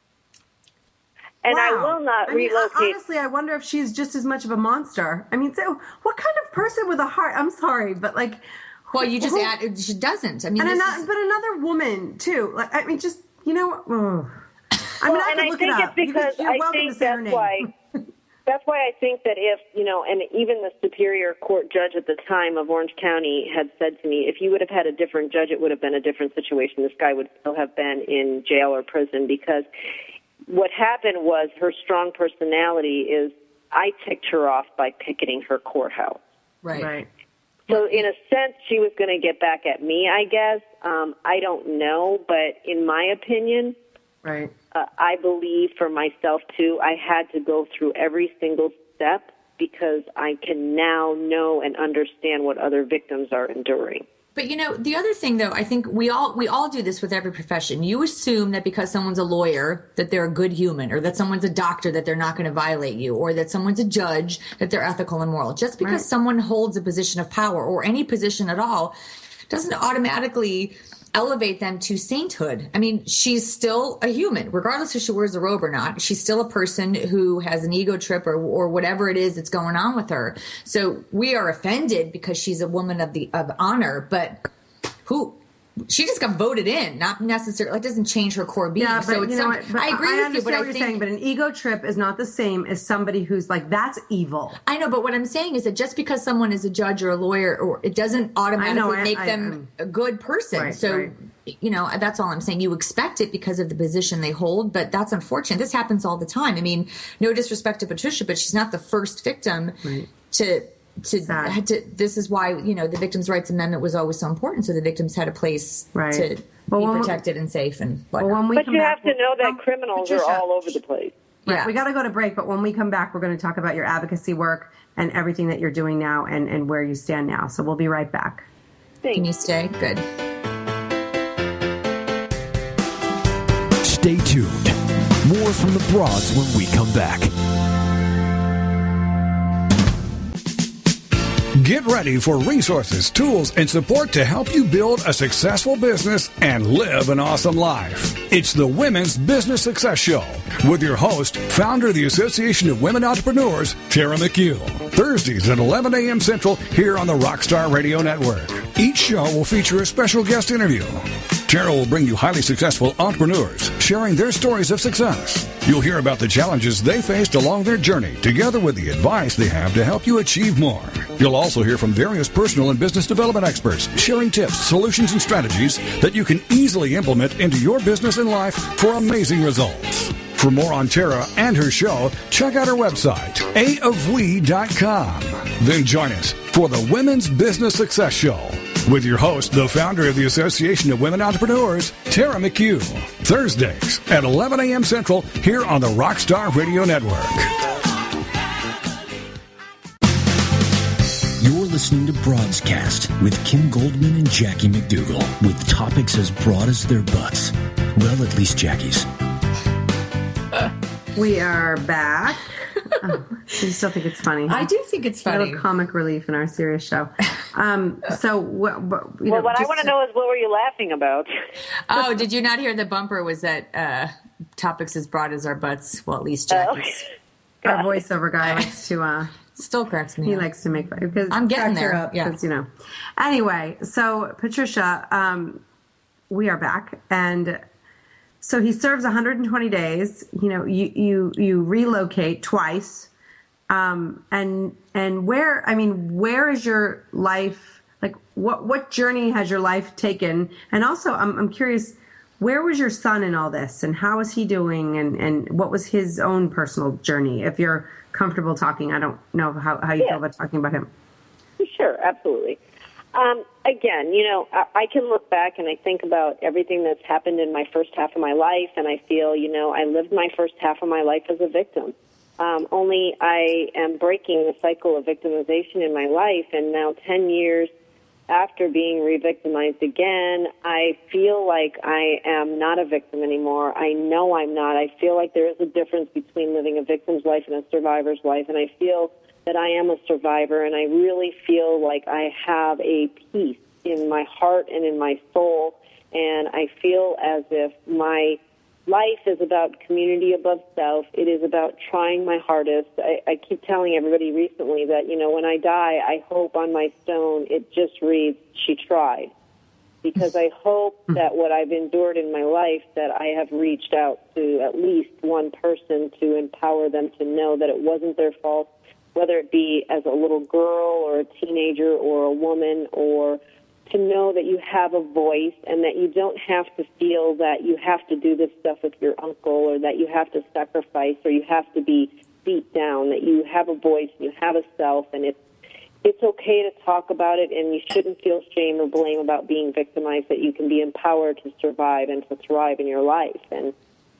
And wow. I will not relocate. Honestly, I wonder if she's just as much of a monster. I mean, so what kind of person with a heart? I'm sorry, but like... Well, you just add... She doesn't. I mean, but another woman, too. Like, I mean, just, you know... I mean, I can look it up. It's because I think that's why... That's why I think that if, you know, and even the Superior Court judge at the time of Orange County had said to me, if you would have had a different judge, it would have been a different situation. This guy would still have been in jail or prison, because what happened was her strong personality is I ticked her off by picketing her courthouse. Right. So in a sense, she was going to get back at me, I guess. I don't know, but in my opinion... Right. I believe for myself, too, I had to go through every single step because I can now know and understand what other victims are enduring. But, you know, the other thing, though, I think we all do this with every profession. You assume that because someone's a lawyer, that they're a good human, or that someone's a doctor, that they're not going to violate you, or that someone's a judge, that they're ethical and moral. Just because someone holds a position of power, or any position at all, doesn't automatically elevate them to sainthood. I mean, she's still a human, regardless if she wears a robe or not. She's still a person who has an ego trip or whatever it is that's going on with her. So we are offended because she's a woman of honor, but she just got voted in, not necessarily. It doesn't change her core being. Yeah, but so it's you know what? But I agree with you, but what you're saying. But an ego trip is not the same as somebody who's like, that's evil. I know, but what I'm saying is that just because someone is a judge or a lawyer, or it doesn't automatically make them a good person. Right, you know, that's all I'm saying. You expect it because of the position they hold, but that's unfortunate. This happens all the time. I mean, no disrespect to Patricia, but she's not the first victim to this is why, you know, the Victims' Rights Amendment was always so important. So the victims had a place to be protected and safe and whatnot. But you have to know that criminals are all over the place. Right. We got to go to break, but when we come back, we're going to talk about your advocacy work and everything that you're doing now and where you stand now. So we'll be right back. Thanks. Can you stay? Good. Stay tuned. More from the Broads when we come back. Get ready for resources, tools, and support to help you build a successful business and live an awesome life. It's the Women's Business Success Show with your host, founder of the Association of Women Entrepreneurs, Tara McHugh. Thursdays at 11 a.m. Central here on the Rockstar Radio Network. Each show will feature a special guest interview. Tara will bring you highly successful entrepreneurs sharing their stories of success. You'll hear about the challenges they faced along their journey, together with the advice they have to help you achieve more. You'll also hear from various personal and business development experts, sharing tips, solutions, and strategies that you can easily implement into your business and life for amazing results. For more on Tara and her show, check out her website, aofwe.com. Then join us for the Women's Business Success Show with your host, the founder of the Association of Women Entrepreneurs, Tara McHugh. Thursdays at 11 a.m. Central here on the Rockstar Radio Network. You're listening to Broadscast with Kim Goldman and Jackie McDougall, with topics as broad as their butts. Well, at least Jackie's. We are back. I still think it's funny. I do think it's funny. A little comic relief in our serious show. What I want to know is, what were you laughing about? Oh, did you not hear the bumper was that topics as broad as our butts? Well, at least Jackie's. Our voiceover guy likes to... Still cracks me He up. likes to make... because I'm getting there. Because, you know. Anyway, so Patricia, we are back. And... so he serves 120 days. You know, you relocate twice, and where is your life? Like, what journey has your life taken? And also, I'm curious, where was your son in all this, and how is he doing, and what was his own personal journey? If you're comfortable talking, I don't know how you feel about talking about him. Sure, absolutely. Again, you know, I can look back and I think about everything that's happened in my first half of my life, and I feel, you know, I lived my first half of my life as a victim. Only I am breaking the cycle of victimization in my life, and now 10 years after being re-victimized again, I feel like I am not a victim anymore. I know I'm not. I feel like there is a difference between living a victim's life and a survivor's life, and I feel that I am a survivor, and I really feel like I have a peace in my heart and in my soul, and I feel as if my life is about community above self. It is about trying my hardest. I keep telling everybody recently that, when I die, I hope on my stone it just reads, "She tried." Because I hope that what I've endured in my life, that I have reached out to at least one person to empower them to know that it wasn't their fault, whether it be as a little girl or a teenager or a woman, or to know that you have a voice and that you don't have to feel that you have to do this stuff with your uncle or that you have to sacrifice or you have to be beat down, that you have a voice, you have a self, and it's okay to talk about it, and you shouldn't feel shame or blame about being victimized, that you can be empowered to survive and to thrive in your life. And,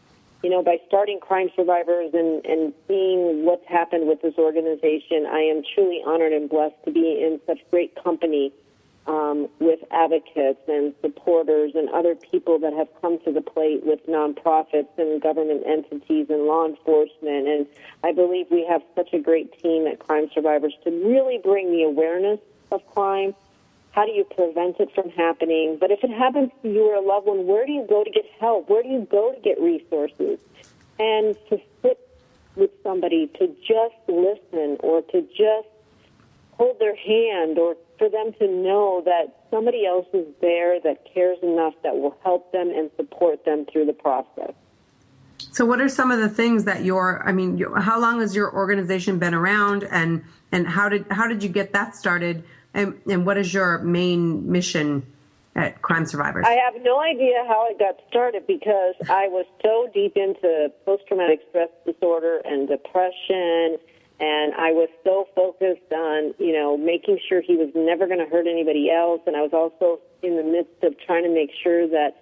by starting Crime Survivors and seeing what's happened with this organization, I am truly honored and blessed to be in such great company with advocates and supporters and other people that have come to the plate with nonprofits and government entities and law enforcement. And I believe we have such a great team at Crime Survivors to really bring the awareness of crime. How do you prevent it from happening? But if it happens to you or a loved one, where do you go to get help? Where do you go to get resources? And to sit with somebody, to just listen or to just hold their hand, or for them to know that somebody else is there that cares enough that will help them and support them through the process. So what are some of the things that how long has your organization been around, and how did you get that started, and what is your main mission at Crime Survivors? I have no idea how it got started because I was so deep into post-traumatic stress disorder and depression. And I was so focused on, making sure he was never going to hurt anybody else. And I was also in the midst of trying to make sure that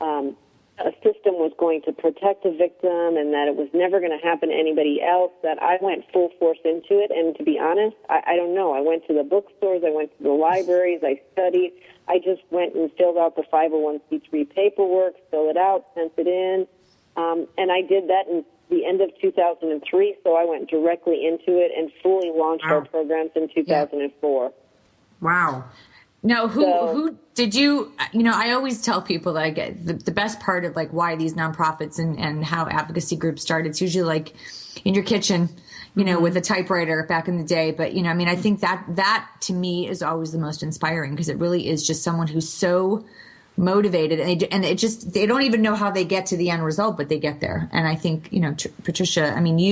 a system was going to protect the victim and that it was never going to happen to anybody else, that I went full force into it. And to be honest, I don't know. I went to the bookstores. I went to the libraries. I studied. I just went and filled out the 501c3 paperwork, filled it out, sent it in. And I did that in the end of 2003, so I went directly into it and fully launched our programs in 2004. Wow. Now, who did you, I always tell people that I get the best part of why these nonprofits and how advocacy groups start. It's usually in your kitchen, with a typewriter back in the day. But, I think that to me is always the most inspiring, because it really is just someone who's so motivated, and they don't even know how they get to the end result, but they get there. And I think, Patricia,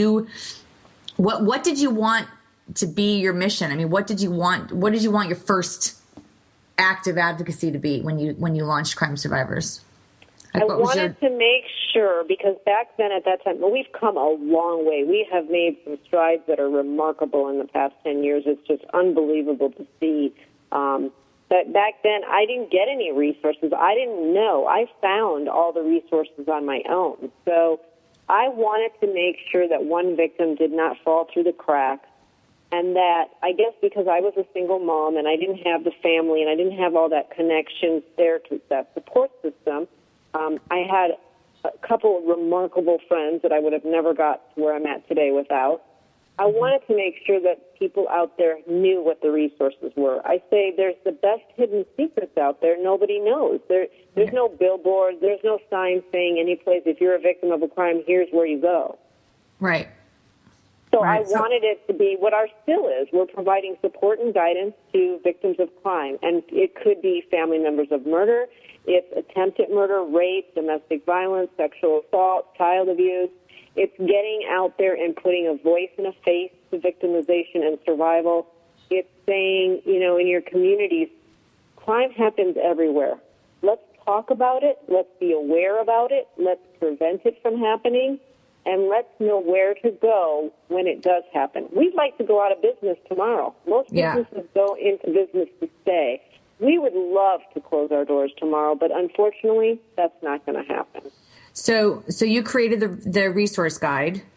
what did you want to be your mission? What did you want your first act of advocacy to be when you launched Crime Survivors? I wanted to make sure, because back then at that time, we've come a long way. We have made some strides that are remarkable in the past 10 years. It's just unbelievable to see. But back then, I didn't get any resources. I didn't know. I found all the resources on my own. So I wanted to make sure that one victim did not fall through the cracks, and that, I guess because I was a single mom and I didn't have the family and I didn't have all that connections there to that support system, I had a couple of remarkable friends that I would have never got to where I'm at today without. I wanted to make sure that people out there knew what the resources were. I say there's the best hidden secrets out there nobody knows. There's no billboard, there's no sign saying any place, if you're a victim of a crime, here's where you go. Right. So I wanted it to be what our still is. We're providing support and guidance to victims of crime. And it could be family members of murder, it's attempted murder, rape, domestic violence, sexual assault, child abuse. It's getting out there and putting a voice and a face to victimization and survival. It's saying, in your communities, crime happens everywhere. Let's talk about it. Let's be aware about it. Let's prevent it from happening. And let's know where to go when it does happen. We'd like to go out of business tomorrow. Most businesses go into business to stay. We would love to close our doors tomorrow, but unfortunately, that's not going to happen. So you created the resource guide,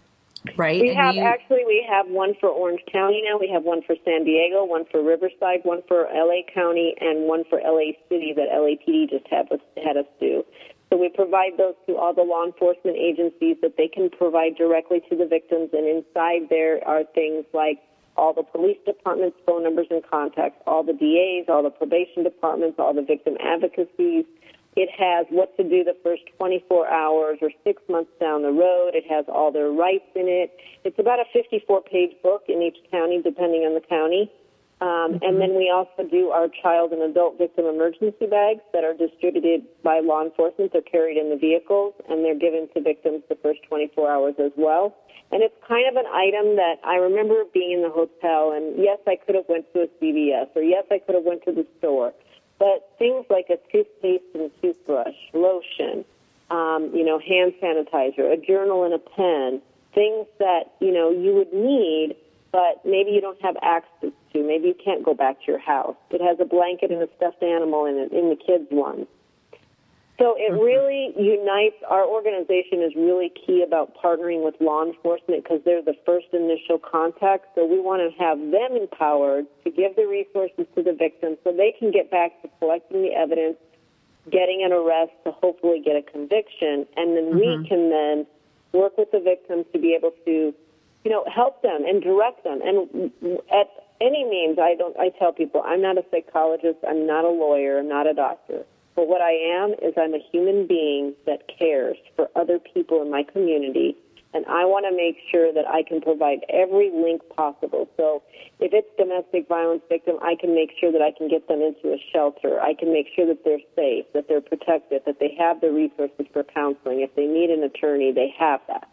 right? We have one for Orange County now. We have one for San Diego, one for Riverside, one for LA County, and one for LA City that LAPD just had us do. So we provide those to all the law enforcement agencies that they can provide directly to the victims, and inside there are things like all the police departments' phone numbers and contacts, all the DAs, all the probation departments, all the victim advocacies. It has what to do the first 24 hours or 6 months down the road. It has all their rights in it. It's about a 54-page book in each county, depending on the county. And then we also do our child and adult victim emergency bags that are distributed by law enforcement. They're carried in the vehicles, and they're given to victims the first 24 hours as well. And it's kind of an item that I remember being in the hotel, and yes, I could have went to a CVS, or yes, I could have went to the store. But things like a toothpaste and toothbrush, lotion, hand sanitizer, a journal and a pen, things that, you would need, but maybe you don't have access to. Maybe you can't go back to your house. It has a blanket and a stuffed animal in it, in the kids' one. So it really unites. Our organization is really key about partnering with law enforcement because they're the first initial contact. So we want to have them empowered to give the resources to the victims so they can get back to collecting the evidence, getting an arrest to hopefully get a conviction, and then we can then work with the victims to be able to, help them and direct them. And at any means, I tell people, I'm not a psychologist, I'm not a lawyer, I'm not a doctor. But what I am is I'm a human being that cares for other people in my community, and I want to make sure that I can provide every link possible. So if it's domestic violence victim, I can make sure that I can get them into a shelter. I can make sure that they're safe, that they're protected, that they have the resources for counseling. If they need an attorney, they have that.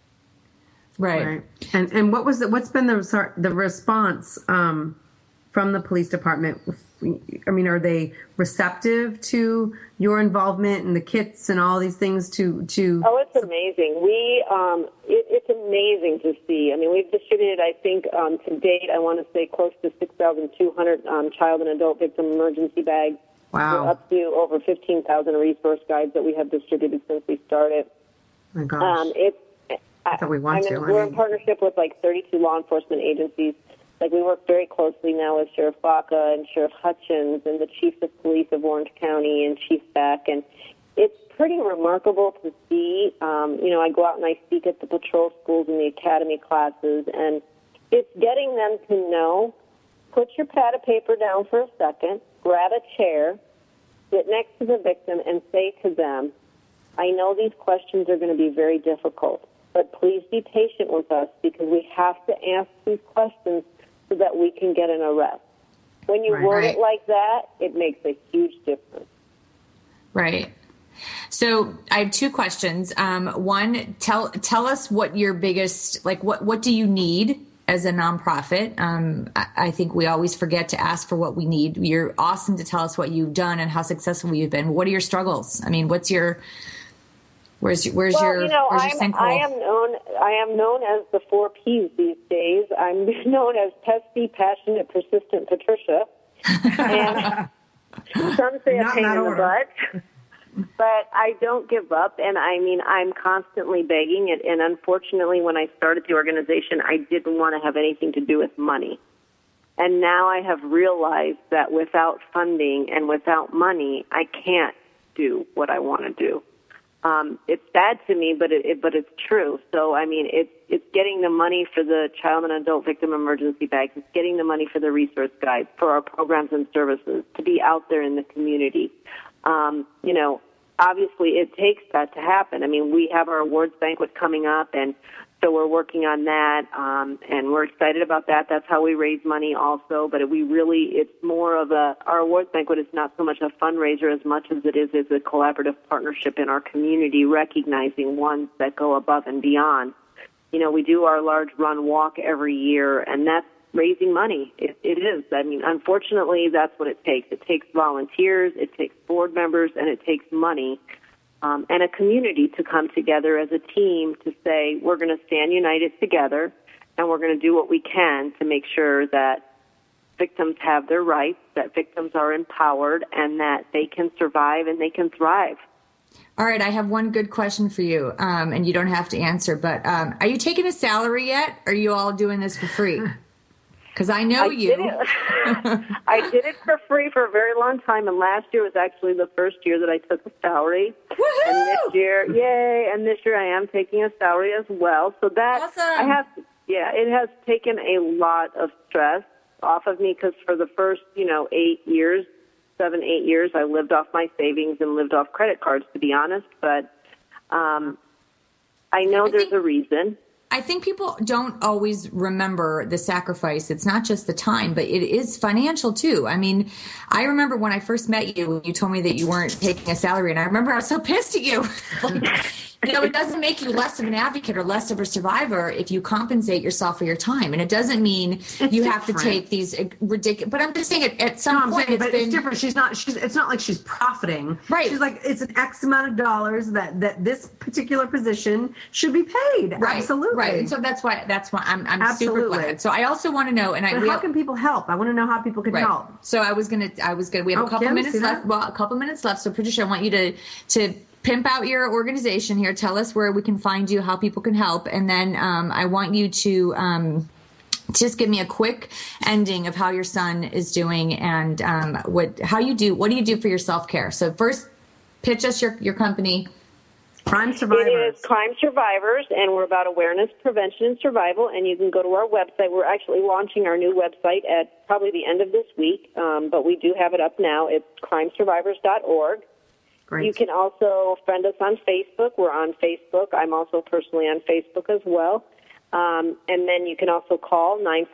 Right. And what's been the response from the police department? I mean, are they receptive to your involvement in the kits and all these things to Oh, it's amazing. It's amazing to see. I mean, we've distributed, I think, to date, I want to say close to 6,200 child and adult victim emergency bags. Wow. We're up to over 15,000 resource guides that we have distributed since we started. Oh my gosh. We're in partnership with like 32 law enforcement agencies. Like, we work very closely now with Sheriff Baca and Sheriff Hutchins and the chiefs of police of Orange County and Chief Beck. And it's pretty remarkable to see. I go out and I speak at the patrol schools and the academy classes, and it's getting them to know, put your pad of paper down for a second, grab a chair, sit next to the victim, and say to them, I know these questions are going to be very difficult, but please be patient with us because we have to ask these questions so that we can get an arrest. When you word it like that, it makes a huge difference. Right. So I have two questions. One, tell us what your biggest, what do you need as a nonprofit? I think we always forget to ask for what we need. You're awesome to tell us what you've done and how successful you've been. What are your struggles? I mean, where's your sinkhole? I am known as the 4 Ps these days. I'm known as pesky, passionate, persistent Patricia. And some say a pain in the butt. But I don't give up, and I'm constantly begging it. And unfortunately, when I started the organization, I didn't want to have anything to do with money. And now I have realized that without funding and without money, I can't do what I want to do. It's sad to me, but it's true. So, it's getting the money for the child and adult victim emergency bags. It's getting the money for the resource guides, for our programs and services, to be out there in the community. Obviously it takes that to happen. We have our awards banquet coming up, and so we're working on that, and we're excited about that. That's how we raise money also, but it's more of our awards banquet is not so much a fundraiser as much as it is a collaborative partnership in our community, recognizing ones that go above and beyond. We do our large run walk every year, and that's raising money. It is. Unfortunately, that's what it takes. It takes volunteers, it takes board members, and it takes money, and a community to come together as a team to say, we're going to stand united together, and we're going to do what we can to make sure that victims have their rights, that victims are empowered, and that they can survive and they can thrive. All right, I have one good question for you, and you don't have to answer, but are you taking a salary yet? Or are you all doing this for free? Because I know you. I did it for free for a very long time, and last year was actually the first year that I took a salary. Woohoo! And this year, yay! And this year I am taking a salary as well. So that awesome. It has taken a lot of stress off of me because for the first 8 years, 7, 8 years, I lived off my savings and lived off credit cards, to be honest. But I know there's a reason. I think people don't always remember the sacrifice. It's not just the time, but it is financial too. I mean, I remember when I first met you, you told me that you weren't taking a salary, and I remember I was so pissed at you. It doesn't make you less of an advocate or less of a survivor if you compensate yourself for your time. And it doesn't mean you have to take these ridiculous, but I'm just saying at some point it's different. It's not like she's profiting. Right. She's like, it's an X amount of dollars that this particular position should be paid. Right. Absolutely. Right. And so that's why I'm super glad. So I also want to know, and how can people help? I want to know how people can help. So I was gonna, we have a couple minutes left. Well, a couple minutes left. So Patricia, I want you to pimp out your organization here. Tell us where we can find you, how people can help. And then I want you to just give me a quick ending of how your son is doing and what do you do for your self-care? So first, pitch us your company. Crime Survivors. It is Crime Survivors, and we're about awareness, prevention, and survival. And you can go to our website. We're actually launching our new website at probably the end of this week, but we do have it up now. It's crimesurvivors.org. Great. You can also friend us on Facebook. We're on Facebook. I'm also personally on Facebook as well. And then you can also call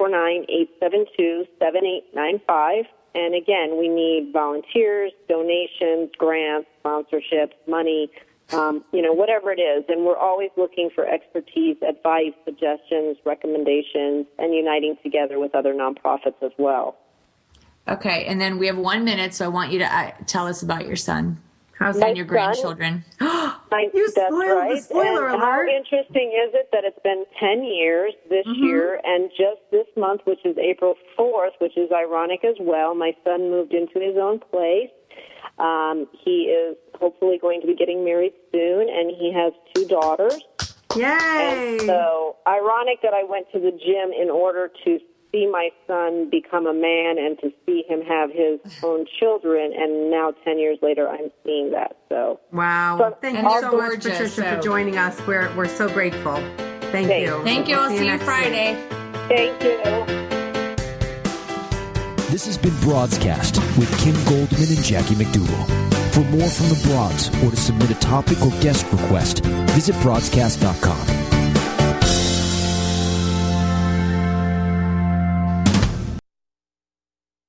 949-872-7895. And again, we need volunteers, donations, grants, sponsorships, money, whatever it is. And we're always looking for expertise, advice, suggestions, recommendations, and uniting together with other nonprofits as well. Okay. And then we have 1 minute, so I want you to tell us about your son. And your grandchildren. You spoiled the spoiler alert. How interesting is it that it's been 10 years this year, and just this month, which is April 4th, which is ironic as well, my son moved into his own place. He is hopefully going to be getting married soon, and he has 2 daughters. Yay! And so ironic that I went to the gym in order to see my son become a man and to see him have his own children, and now 10 years later I'm seeing that. So wow. Thank you so much, Patricia, for joining us. We're so grateful. Thank you. Thank you. I'll see you Friday. Thank you. This has been Broadscast with Kim Goldman and Jackie McDougall. For more from the Broads or to submit a topic or guest request, visit broadscast.com.